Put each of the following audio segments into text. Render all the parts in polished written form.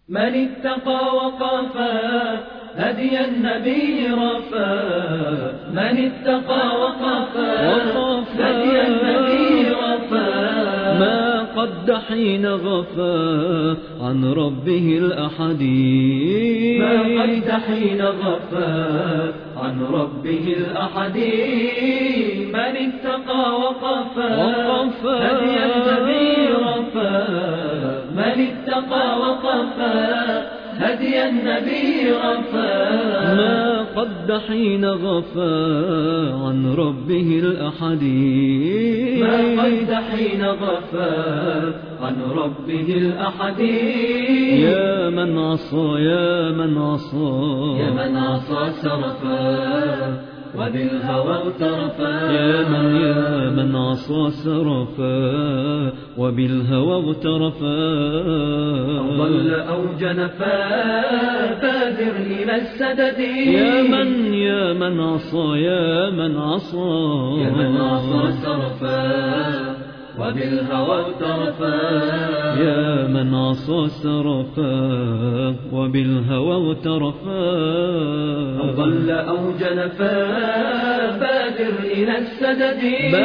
من اتقى وقفا هدي النبي رفا، من اتقى وقفا هدي النبي رفا، ما قد حين غفا عن ربه الأحدي، ما قد حين غفا عن ربه الأحدي، من اتقى وقفا هدي النبي رفا، من اتقى وقفا هدي النبي رفا، ما قد حين غفا عن ربه الأحدي، ما قد حين غفا عن ربه الأحدي، يا من عصى يا من عصى يا من عصى سرفا وبالهوى اغترفا، يا من عصى سرفا وبالهوى اغترفا، أو ضل أو جنفا بادر إلى السدد، يا من عصى يا من عصى يا من عصى سرفا وبالهوى اغترفا، يا من عصى سرفا وبالهوى اغترفا، أو ضل أو جنفا بادر إلى السدد،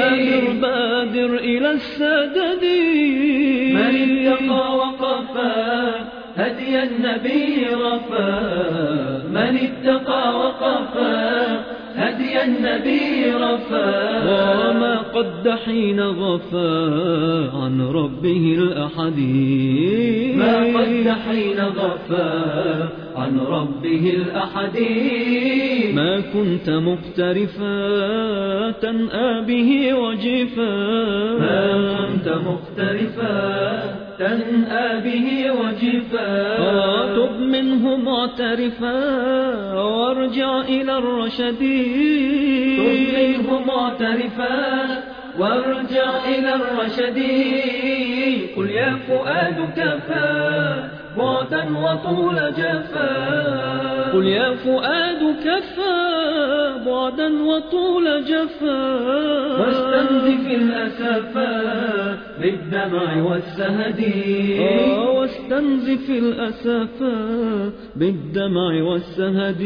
بادر إلى السدد، من اتقى وقفا هدي النبي رفا، من اتقى وقفا هدي النبي رفا، وما قد حين غفا عن ربه الأحدي، ما قد حين غفا عن ربه الأحدي، ما كنت مقترفا تنأى به وجفا، ما كنت مقترفا تنأى به وجفا، تب منه معترفا وارجع إلى الرشد، تب منه معترفا وارجع إلى الرشد، قل يا فؤاد كفى بعدا وطول جفا، قل يا فؤاد كفى بعدا وطول جفا، واستنزف الأسفا بالدمع والسهد، واستنزف الأسفا بالدمع والسهد،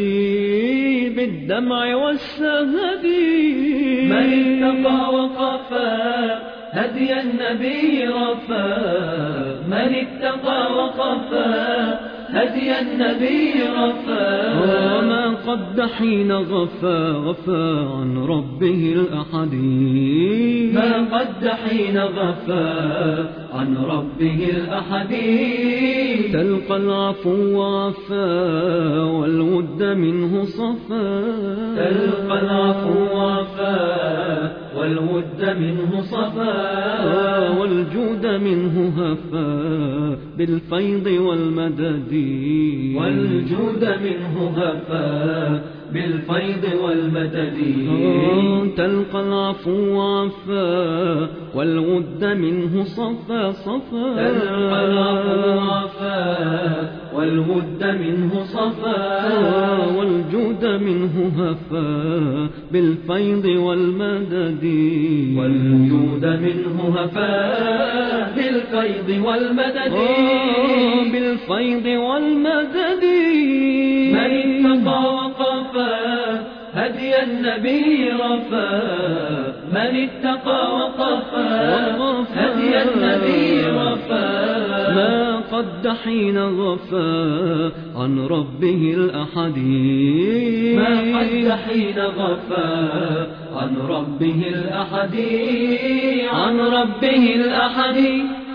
بالدمع والسهد، من اتقى وقفا هدي النبي رفا، من اتقى وقفا هدي النبي رفا، وما قد حين غفا عن ربه الأحدي، ما قد حين غفا عن ربه الأحدي، تلقى العفو عفا والود منه صفا، تلقى العفو عفا والود منه صفا، والجود منه هفا بالفيض والمدد، والجود منه هفا بالفيض والمدد، تلقى العفو عفا والود منه صفا صفا، تلقى العفو عفا والود منه صفا، والجود منه هفا بالفيض والمدد، والجود منه هفا بالفيض والمدد، بالفيض والمدد، من اتقى وقفا هدي النبي رفا، من اتقى وقفا هدي النبي رفا، ما قد حين غفا عن ربه الأحدي، ما قد حين غفا عن ربه الأحدي، عن ربه الأحدي.